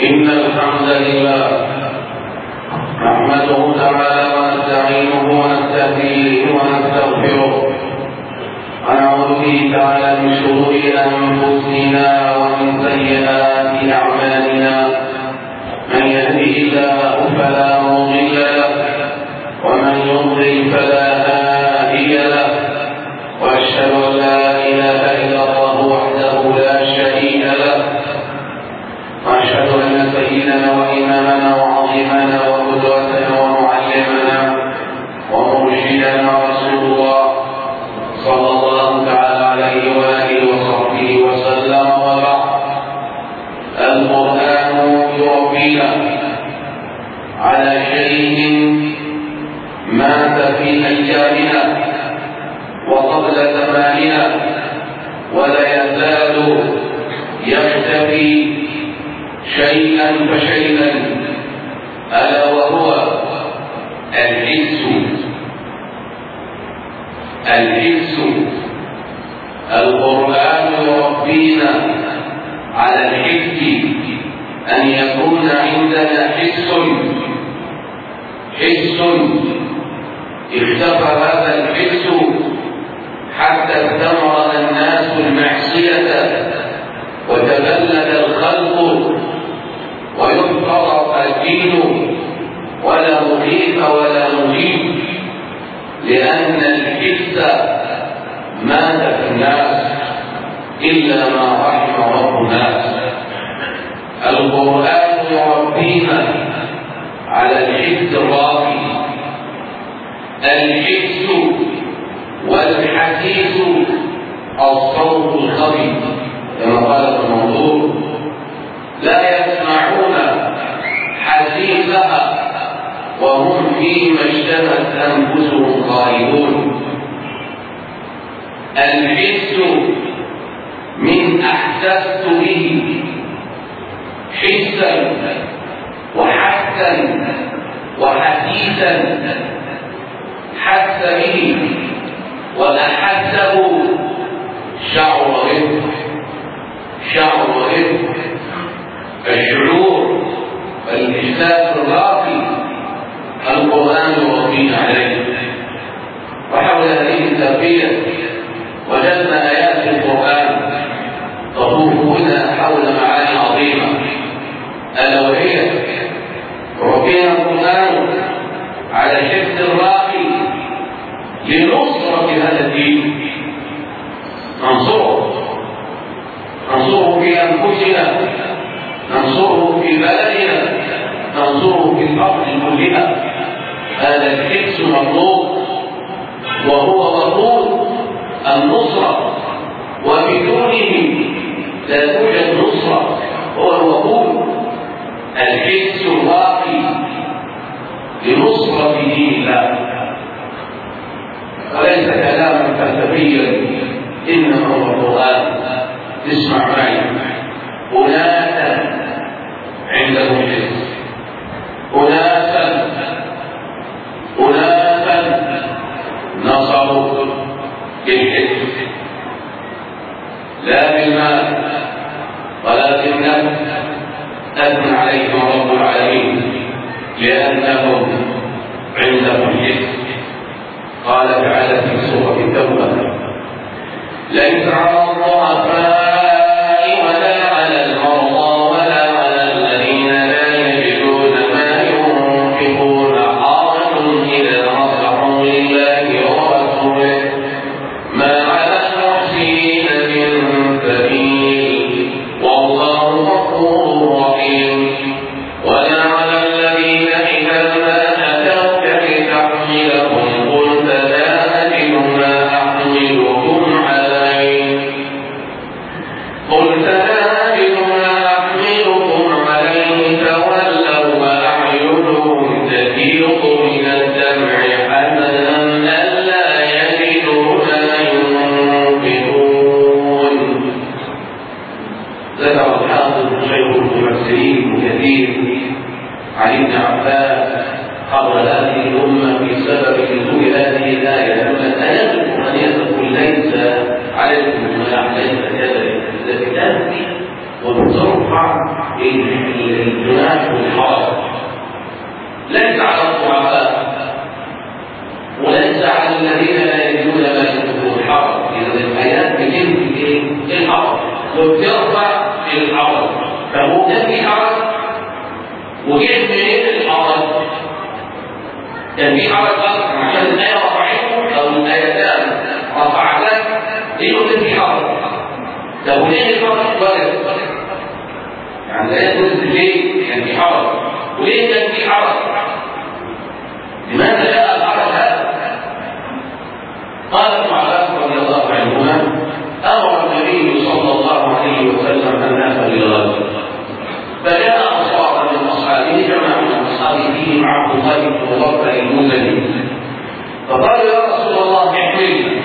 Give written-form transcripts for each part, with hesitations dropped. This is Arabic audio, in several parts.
إن الحمد لله نحمده تعالى ونستعينه ونستهديه ونستغفره ونعوذ به تعالى من شرور أنفسنا ومن سيئات أعمالنا. من يهده الله فلا مضل له ومن يضلل فلا هادي له، وأشهد أن لا إله إلا الله وحده لا شريك له، وأشهد أن سيدنا وإمامنا وعظيمنا وقدوتنا ومعلمنا ومرشدنا رسول الله صلى الله تعالى عليه وآله وصحبه وسلم. وبعد، القرآن يربينا على شيء مات في أيامنا وقبل زماننا ولا يزال يختفي شيئا فشيئا، ألا وهو الحس. القرآن يربينا على الحس، أن يكون عندنا حس اختفى هذا الحس حتى استمر الناس المعصية وتبلد الخلق وينقض الدين ولا مخيف ولا مجيب، لأن الحس مات في الناس إلا ما رحم رب الناس. القرآن يربينا على الحس الراقي. الحس والحسيس الصوت الخفي كما قال المنظور: لا يسمعون حسيسها وهم فيما اشتهت أنفسهم خالدون. الحس من أحسست به حسا وحسا وحسيسا، حس به وأحسه شعر به. الشعور والإحساس الراقي القرآن يربينا عليه. وحول هذه التربية وجدنا آيات في القرآن تطوف هنا حول معاني عظيمة، ألا وهي ربينا القرآن على حفظ الراقي لنصرة هذا الدين. ننصره في أنفسنا، ننصره في بلدنا، ننصره في الأرض كلها. هذا الحس مطلوب وهو مطلوب النصرة، وبدونه لا توجد نصرة. هو الوقود الحس الراقي لنصرة دين الله، وليس كلاما فلسفيا، إنما هو القرآن. اسمع معي: أناسا عندهم حس، أناسا نصروا بالحس لا بالمال، ولكن أثنى عليهم رب العالمين لأنهم عندهم حس. قال تعالى في سورة التوبة: ليس على الضعفاء ولا على المرضى ولا على الذين لا يجدون ما ينفقون حرج إذا نصحوا لله ورسوله ما على المحسنين من سبيل والله غفور رحيم. ولا على الذين إذا ما أتوك لتحملهم قلت لا أجد ما أحملكم عليه تولوا وأعينهم تفيض من الدمع حزنا ألا يجدوا ما ينفقون. ذكر الحافظ شيخ المفسرين كثير عن ابن عباس قبل هذه الأمة في سبب نزول هذه الآية، أن الآيات القرآنية تقول: ليس عليكم جناح، ليس كذلك، التي تأتي وتصرف يرفع الجناح والحرج، ليس على الضعفاء وليس على الذين لا يجدون ما ينفقون الحرج. اذا الايات بتنفي الحرج وبترفع الحرج، فهو كان في حرج وجد منين الحرج؟ كان في حرج اكثر عشان الايه رفعته او الايتان رفعتك ليه كان في حرج؟ لو ليه الفرق ولد يعني لا يدرس ليه كان في حرج وليه كان في حرج؟ لماذا جاء الحرج هذا؟ قال ابن عباس رضي الله عنهما: امر النبي صلى الله عليه وسلم الناس بالغزو، فجاء اصحاب من اصحابه جماعه من اصحابه فيهم عبد الله بن مغفل المزني، فقالوا: يا رسول الله احملنا.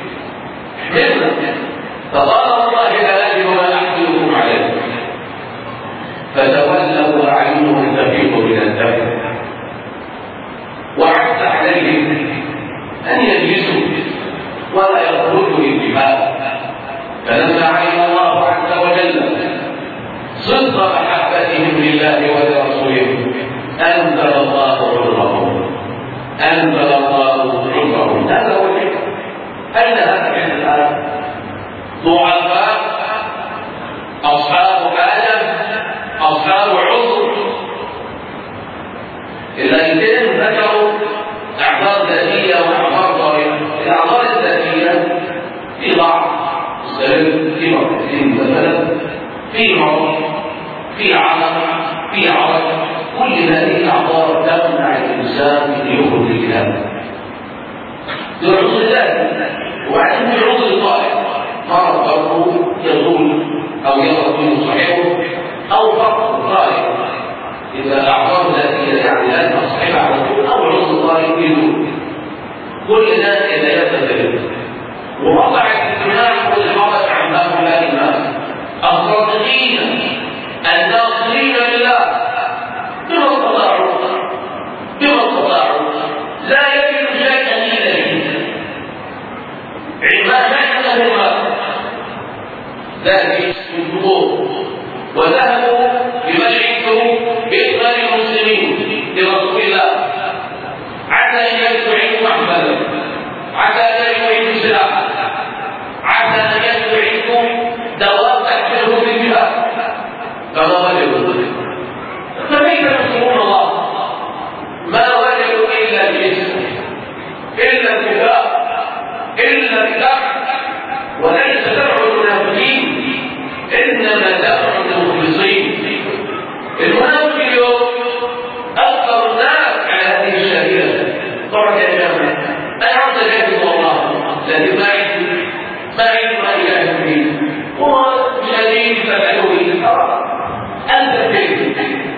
فقال: والله لا اجد ما احملكم عليه. فتولوا واعينهم تفيض من الدم، وعز عليهم ان يجلسوا ولا يخرجوا للجهاد. فلما علم الله عز وجل صدق محبتهم لله ولرسوله انزل الله عذرهم. هذا هو الفكر. اين هذا من الان؟ ضعفاء، اصحاب ادم، اصحاب عذر. الايتين ذكروا اعذار ذاتيه واعذار ظاهره. الاعذار الذاتيه في ضعف مستمر، في مرض مثلا، في مرض، في عمى، في عرج، كل هذه الاعذار تمنع الانسان من يخرج الكلام. يعوذ ذلك وبعدين يعوذ الطائف، مرض برضه يزول او يمرض منه صحيحه او فقط طائف. اذا الاعذار ذاتيه يعني لا تصحيح على طول او عذر طائف يزول، كل ذلك لا يتفرق. ووضع الجناح والحرج عن هؤلاء الناس الصادقين الناصرين لله بما استطاعوا لا يجد شيئا الا به عما نحن ذلك الجمهور، وذهبوا بمشيئته باقبال المسلمين لرسول الله عسى ان يستعينوا محمدا، عسى ان يعيدوا سلاحا، عسى ان يستعينوا دواب تحمله بالجهاد، فما وجدوا. فكيف ينصرون الله؟ ما وجدوا الا الجسم، الا الكفاء، الا الدفع. وليس دفع المنافقين، انما دفع المخلصين. المنافق اليوم اكثر الناس على هذه الشريعه. طبعا يا جماعه انا عاوز اجاهد والله، لكن ما عندي ما يجاهد فيه، هو شديد فتحوي انت فيه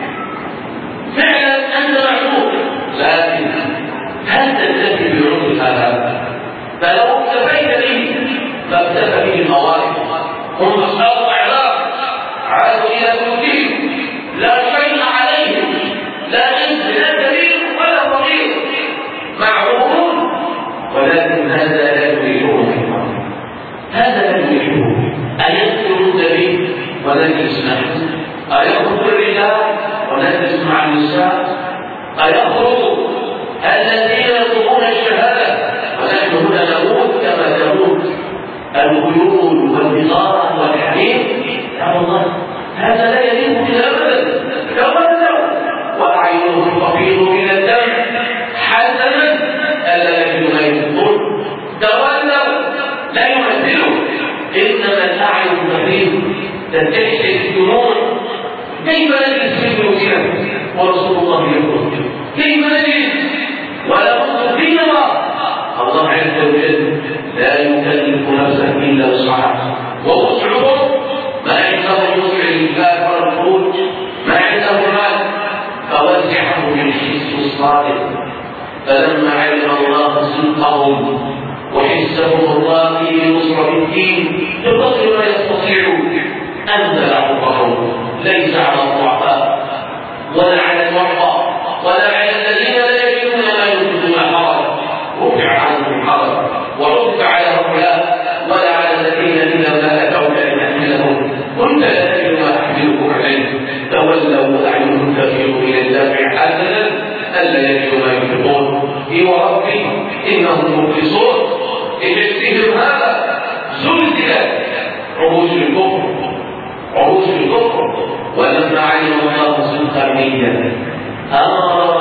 فعلا انت معذور، لكن هل تكتفي بعذر هذا؟ فلو اكتفيت به فاكتفى به الموارد. هم اصحاب اعذار عادوا الى بيوتهم لا شيء عليهم، لا انس لا كبير ولا صغير، معذورون، ولكن هذا لا يريحهم. هذا لا يريحهم. ايذكرون به ونجلس نحن؟ ايخرج الرجال ونجلس مع النساء؟ ايخرج الذين يطلبون الشهاده ونحن هنا نموت كما تموت الخيول والبطاقه والحريم؟ يا الله، هذا لا يليق بنا ابدا. تولوا واعينهم تفيض من الدم حسنا الا يجدوا ما ينفقون. تولوا لا يمثلوا، انما الاعين تفيض تنتشر الجنون. كيف نجلس في بيوتنا ورسول الله يقول؟ كيف نجلس ولا نصر في الله عز وجل لا يكلف نفسا الا وسعها، ووسعهم ما عنده يوسع الانفاق والخروج، ما عنده مال فوسعه بالحس الصادق. فلما علم الله صدقهم وحسهم الراقي لنصرة الدين بقدر ما يستطيعون انزل عذرهم، ليس على الضعفاء ولا على المرضى ولا على الذين لا يجدون ما ينفقون حرج، رفع عنهم الحرج ورفع على هؤلاء ولا على الذين اذا ما اتوك لتحملهم قلت لا تجد ما احملكم عليه عروش الكفر. ولما علم الله صدق النية أمر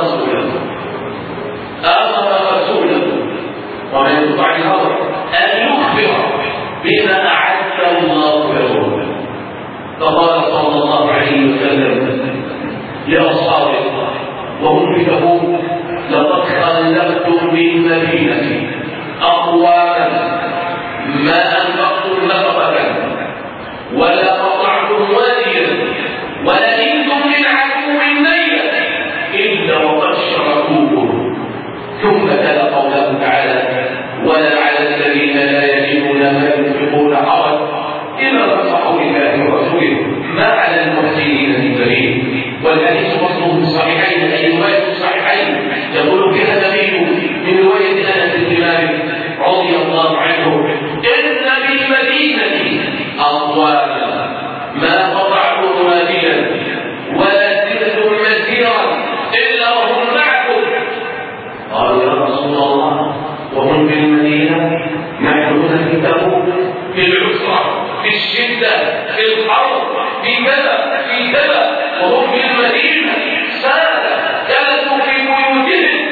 رسوله ومن يطع الأمر أن يخبر بما أعد الله له. فقال صلى الله عليه وسلم لأصحابه وهم في تبوك: لقد خلفتم بالمدينة أقواما ما أنفقتم نفقة ولا قطعتم واديا ولئنتم من عدو نيلا إلا وقد شركوكم. ثم تلا قوله تعالى: ولا على الذين لا يجدون ما ينفقون حرج إذا نصحوا لله ورسوله ما على المحسنين من سبيل. والحديث مصدوق في الصحيحين، أي رواية الصحيحين يقول فيها النبي من رواية أنس بن مالك رضي الله عنه: إن بالمدينة أقواما ما قطعتم واديا ولا سلتم مسيرا إلا وهم معكم. قالوا: يا رسول الله وهم في المدينة؟ نحن في تبوك، في العسرة، في الشدة، في الحرب، في كذا وهم في المدينة سادة جلسوا في بيوتهم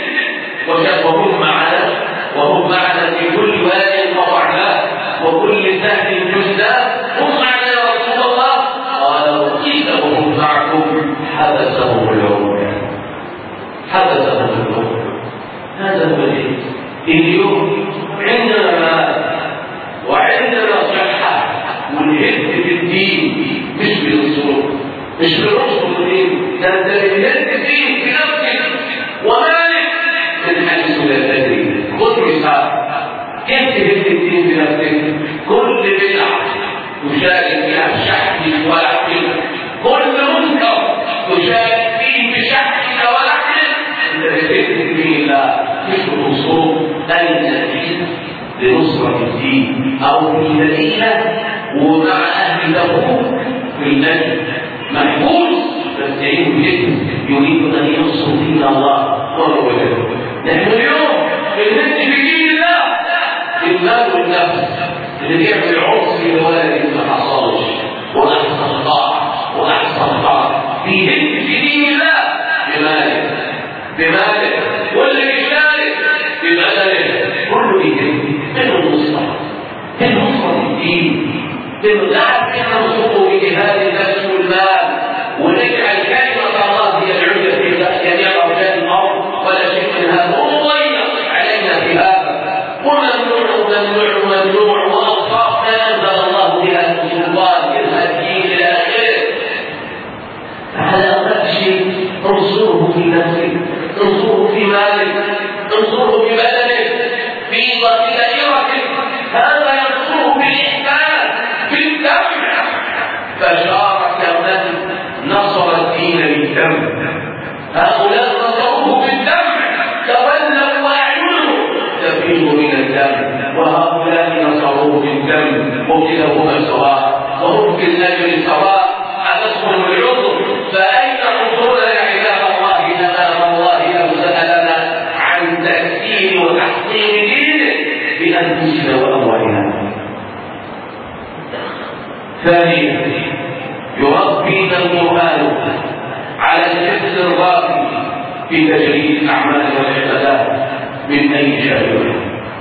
وهم معنا في كل واد قطعناه وكل سهل جزاه، هم معنا يا رسول الله. قال: وقيل وهم معكم حبسهم العمر. هذا هو اليوم عندنا مال وعندنا صحة والهد في الدين مش بالرسل الدين، ده انت بالهد الدين في نفسك ومالك من حيث لا تدري. خذ مثال كيف تهد الدين في نفسك. كل بدعة تشارك فيها بشحنك ولحمك، كل منكر تشارك فيه بشحنك ولحمك، انت بتهد الدين. لا مش بالرسول الدين لنصرة الدين أو في مدينة ومع أهل تبوك في النجم محفوظ فاستعينوا به يريد أن ينصر دين الله ورسوله. نحن اليوم بنهد في دين الله المال والنفس اللي بيعمل عرس لولد ما حصلش وأحسن طاعة بيهد في دين الله بماله واللي بيشارك ببدنه كله يهد بالنصرة الدين باللعب في ننصره بجهاد النفس والمال ونجعل كلمة الله هي العليا في جميع أرجاء الأرض ولا شيء من هذا ومضيق علينا في هذا وممنوع وأوصاف ما أنزل الله بها من سلطان إلى الدين إلى آخره. فعلى أقل شيء انصره في نفسك، انصره في مالك، انصره في بدنك، في دائرتك. هذا ينصره بالإحسان بالدم. فشارك من نصر الدين بالدم، هؤلاء نصروه بالدم، تولوا وأعينهم تفيض من الدم، وهؤلاء نصروه بالدم وكلاهما سواء وهم في الأجر سواء. حدثهم العذر. فأين حضورنا يا عباد الله أمام الله لو سألنا عن تأثير وتحقيق دينه بأنفسنا وأموالنا؟ ثانيا يربينا القرآن على الحفظ الراقي في تجريد الأعمال والعبادات من أي شيء.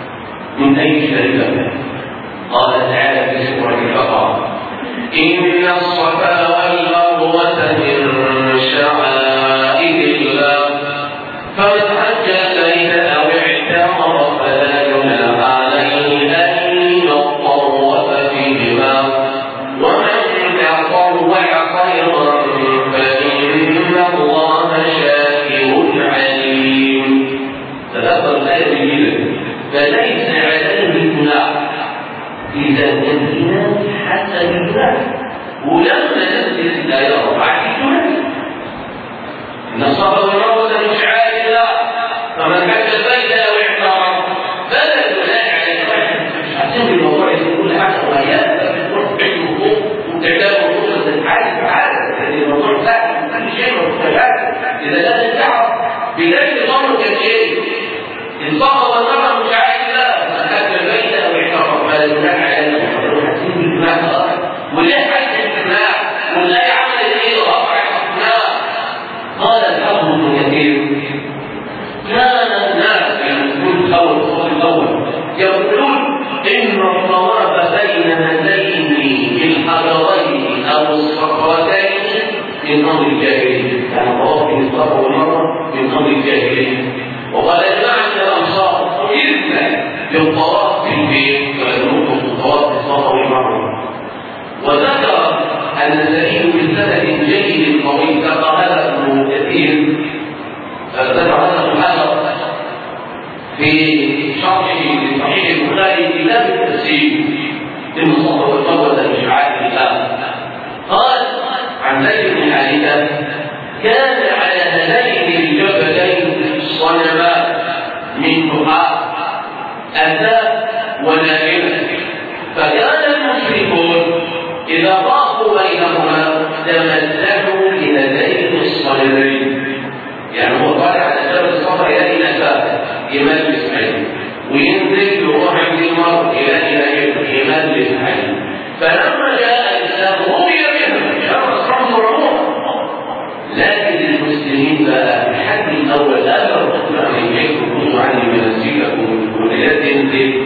قال تعالى في سورة البقرة: إن الصفا والمروة من شعائر الله فمن حج البيت أو اعتمر فلا جناح عليه أن يطوف فيهما ومن تطوع خيرا فإن الله شاكر عليم. تذكر الآية الجديدة: فليس عليه جناح إذا نزلنا حتى بالله. ولما نزل لا يرفع الجناح الجاهليه وقال يا جماعه الانصار اذن للطواف في البيت ولنوقف الطواف في الصفا والمروه وذكر ان الدليل بسند جيد قوي ذكر هذا ابن كثير ذكر هذا الحجر في شرحه لصحيح البخاري كتاب التفسير ابن الصفا والمروه من شعائر الله قال عن زيد بن حارثه كان على هذين الجبلين صنما من دحاء أتى ونائمة فكان المشركون إذا طافوا بينهما تمسكوا بهذين الصنمين يعني هو طالع على جبل الصفا إلى نفاه يمجلس عليه وينزل يروح عند المرء إلى يمجلس عليه فلما جاء الإسلام رؤي بهم شرط رحمه لكن المسلمين بقى الحد الاول اثر ان يكونوا عني مناسككم ولا تنزل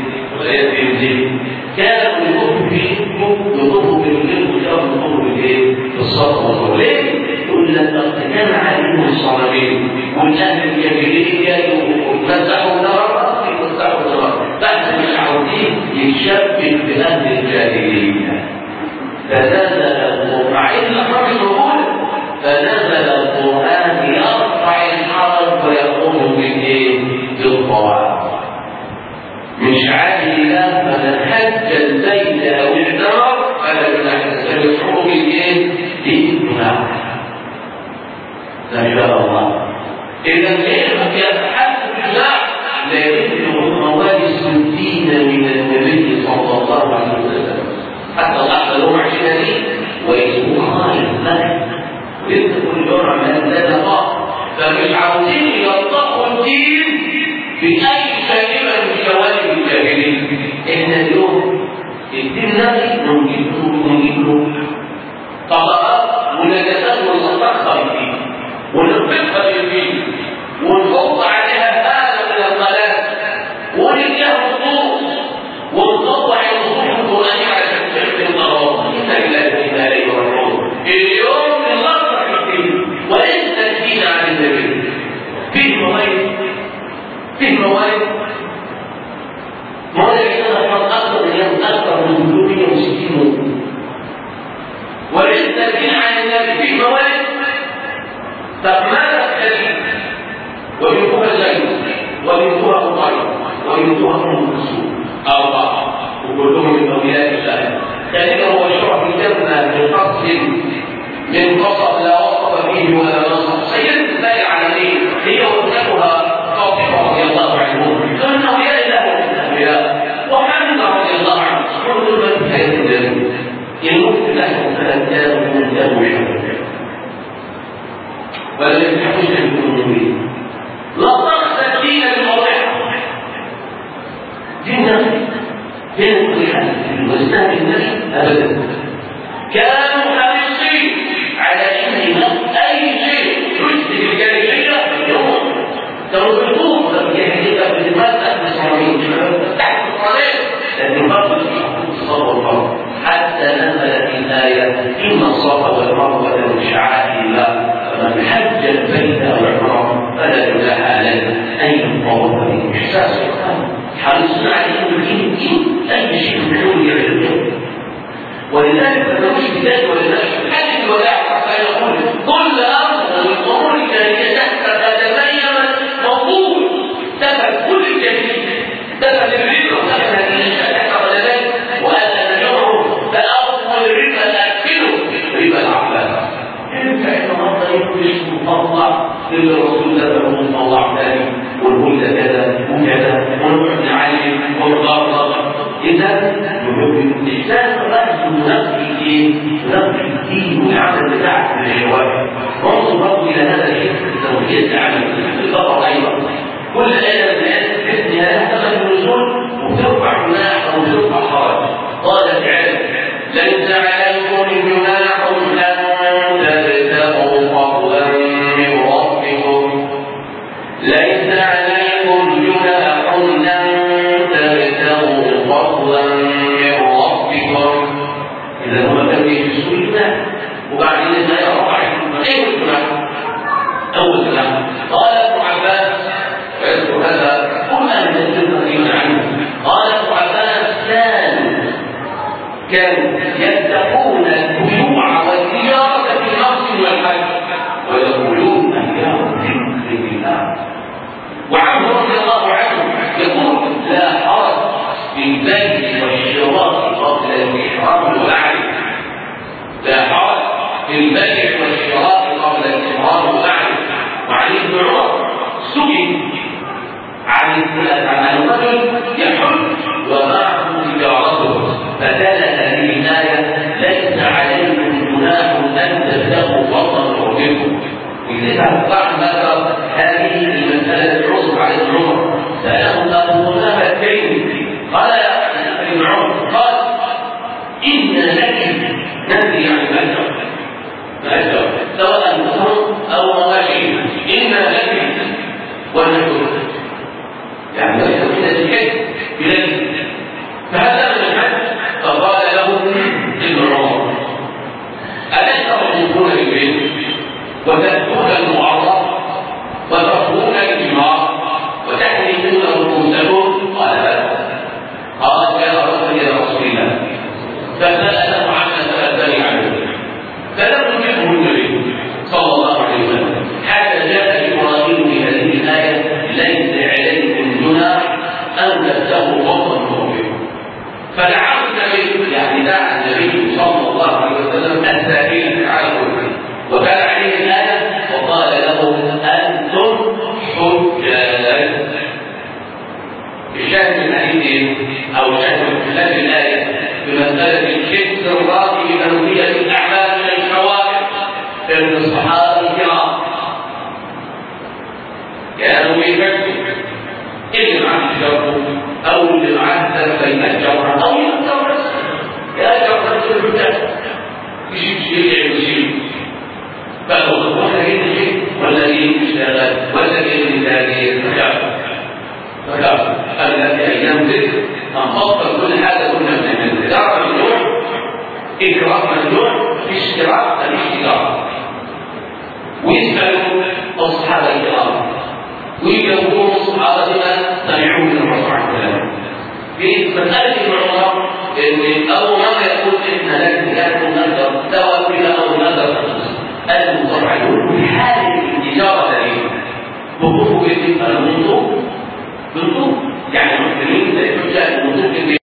كانوا يطوفوا بالبيت وشافوا يطوفوا بالايه؟ بالصفا والمروه ليه؟ يقول لك كان عليهم الصنمين والاهل الجاهليه يمسحوا نار بس مش عاوزين يتشبك باهل الجاهليه فنزل مع ان الحرب موجوده فنزل القرآن يرفع الحرج ويقوم بالايه؟ بالطواف من شعائر الله فمن حج البيت او اعتمر فلا يشعر بالايه؟ بالجناح ما شاء الله اذا يتحدث بالجناح لا يمكن موالي 60 من النبي صلى الله عليه وسلم حتى اللحظه لهم 20 ويسموه خالد ملك ولسه كل جرعه من لا نقاء فمش عاوزين يلطخوا الدين باي كلمه من جوانب الجاهليه احنا اليوم الدين نفسه نجيب له طبقات ونجاسات ونطخها فيه ونطبخها فيه ونحط عليها هذا من القلم ونديها نصوص ونطبع النصوص القرانيه على شكل القرار الا الى والروح اليوم وليس الدين عن النبي فيه موارد أكثر من 360 وليس الدين عن النبي فيه موارد طب ماذا الدليل؟ ومنها الزيت ومنها الطيب ومنها الرسول 4 وكلهم من أولياء الله ذلك هو الشرع في الجنة من قصب لا وصف فيه ولا نصف سيد الله العالمين هي وابنتها فاطمه رضي الله عنهم ثم اولياء الله والاولياء وحمزه رضي الله عنه كل من كان يدعو يموت له فلان من له شر ولم يفتحوش المؤمنين لطخت الدين الموضع دين بين الحديث واستهل الناس ابدا كانوا حريصين على ان اي شيء يشبه الجاهليه يوم ترددوه الجاهليه بتمسك بالصالحين تحت الصلاه لكن برضه تصور الفرق حتى نزلت الايه ان الصفا والمروه من شعائر الله فمن حج البيت او اعتمر فلا جناح عليه ان يطوف به احساس حريصون على ان اي شيء يحول يعلمه ولذلك فمش بدايه ولذلك حدث الوداع حتى يقول كل امر من امور الجاهليه تحت قدمي موضوع سبب كل الجاهليه سبب الربا وسبب هذه الاشياء تحت قدمي وانا نجره فاول الربا ناكله ربا العباس فان الله يخرج مطلع للرسول له مطلع ثاني والهدى كذا وكذا ونقعد نعلم ونغرض اذا الاحساس الرأس نقي الدين والعمل بتاعك من الجواب وانظر برضه الى هذا الشيء التوحيد العمل الخطر ايضا كل ايه من الايات تحس انها تاخذ النزول وترفع جناح او ترفع حرج قال تعالى ليس عليكم جناح ان تبتغوا فضلا من ربكم ليس عليكم جناح ان تبتغوا فضلا من ربكم اذا هو تبدي في سوره وبعدين الآية رفعت ايه الجناح اول جناح قال ابن عباس كانوا يتقون البيوع والتجارة في الموسم والحج ويقولون أيام ذكر الله. وعنه رضي الله عنه يقول لا حرج في البيع والشراء قبل الإحرام وبعد. لا حرج في البيع والشراء قبل الإحرام وبعد. وعن ابن عمر سئل عن الرجل يحج ومعه تجارته فدلت الآية ليس عليكم جناح أن تبتغوا فضلا ربكم. ولذا بعد ما هذه المسألة العصر على ابن عمر سأله أبو أمامة التيمي قال يا ابن عمر قال إن لك نبي عن الأجر سواء نصر أو مواشي إن لك ونحن يعني ليس من الحج إليه. فهذا من الحج. فقال له ابن عمر أليس تطوفون بالبيت وتأتون المعرض وترفون الجمار وتحرقون رؤوسكم؟ قال بلى. قال يا رسول الله فسأله عما سألتني عنه فلم يجبه النبي صلى الله عليه وسلم حتى جاء إبراهيم بهذه الآية ليس عليكم جناح أن تبتغوا فضلا من ربكم. فدعا النبي يعني دعا النبي صلى الله عليه وسلم السائل على الكفر وكان عليه الآية وقال له أنتم حجاج. الشاهد من الحديث أو شاهد من هذه الآية بمسألة الشرك الراقي بأنوية الأعمال من الشوارع بين الصحابة الكرام كانوا يفكروا اللي معاه الشرط أو اللي معاه سلفين الجوهر أو يأجر نفسه الحجاج يجيب شيء يشيل فهو ولا يجي ولا يشتغل ولا يجي فكافر التي أيام ذكر نفضل كل حاجة كنا بنعملها. إدارة ممنوع، إكرام ممنوع، في اشتراك الاشتراك. ويسألوا الصحابة الكرام ويجاوبون الصحابة بما سمعوا من الرسول عليه السلام. في مسألة ابن عمر إن أول مرة يقول إن لكم نذر سواء بلا أو نذر أنتم تفعلون في حال التجارة لي وقفوا بالنسبة للمنظور يعني المسلمين لا يحتاج